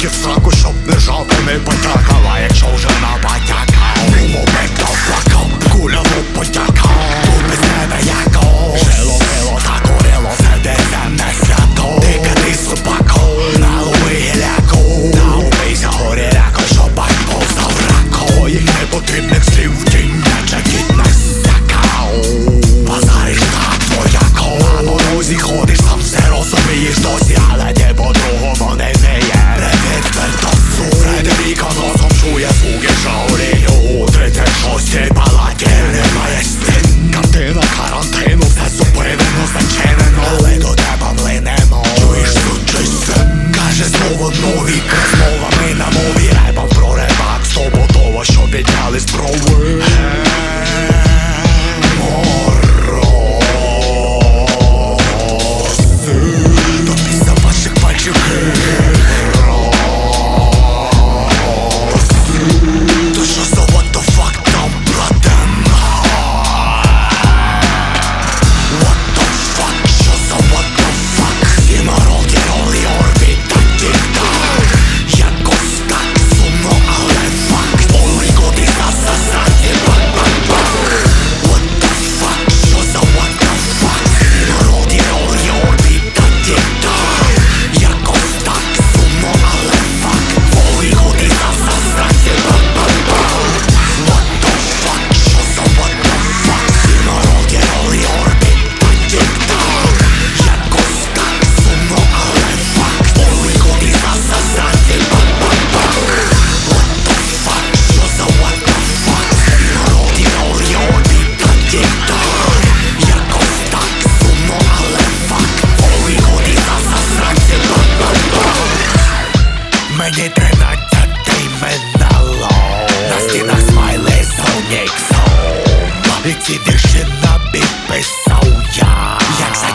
тільки в сраку, щоб не жалко не потякала. Якщо вже напотякав, ну момент доплакав, куля ну потякав. Тут без тебе яко жило, пило та курило, це десь не свято. Ти кади собако, налови гіляку, та убийся горіляко, щоб бать повстав рако. Твоїх непотрібних слів в тінь, наче кіт не стякав. Базариш так твояко, на дорозі ходиш, сам все розумієш досі, але не по-другому не вміє. Привіт, Бентосу, Фредеріко носом чує звуки Шаоліню. У 36-й палаті немає стін, картина карантину, все зупинено, зачинено, але до тебе млинемо. Чуєш сучий син, каже знову нові розмовами на мові, репом про ребак, стобутово, що підняли зброви. До після ваших пальців то що за what the fuck там, братан? What the fuck, що за what the fuck? Всі народі ролі орбіта тік-так. Якось так сумно, але факт. Only good is us, засраді бак-бак-бак. What the fuck, що за what the fuck? Всі народі ролі орбіта тік-так. Якось так сумно, але факт. Only good is us, засраді бак-бак-бак. What the fuck, що за what the fuck? Всі народі ролі орбіта тік-так. Якось так сумно, але факт. Only good is us, засраді бак-бак-бак. What the fuck, що за what the fuck? Всі народі ролі орбіта тік-так. Якось так сумно, але факт. Only good is us, засраді бак-бак-бак. Мені 13 минало, на стінах смайли Sonic Zone. І ці вірші на біт писав я, як